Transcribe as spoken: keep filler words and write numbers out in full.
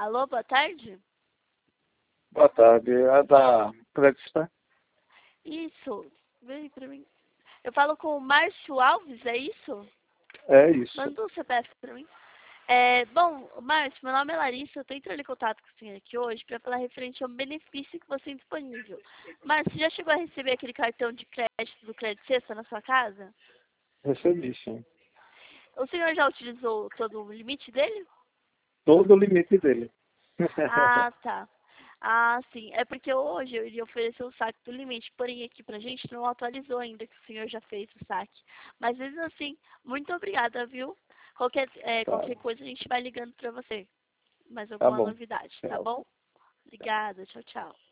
Alô, boa tarde? Boa tarde, é da Credistar? Isso, vem pra mim. Eu falo com o Márcio Alves, é isso? É isso. Manda o C P F pra mim. É, bom, Márcio, meu nome é Larissa, eu tô entrando em contato com o senhor aqui hoje para falar referente ao benefício que você tem disponível. Márcio, você já chegou a receber aquele cartão de crédito do Crédito Sexta na sua casa? Recebi, sim. O senhor já utilizou todo o limite dele? Todo o limite dele. Ah, tá. Ah, sim. É porque hoje eu iria oferecer o saque do limite, porém aqui pra gente não atualizou ainda que o senhor já fez o saque. Mas mesmo assim, muito obrigada, viu? Qualquer, é, Tá, qualquer coisa a gente vai ligando pra você. Mais tá alguma bom. novidade, tá Tchau. bom? Obrigada, tchau, tchau.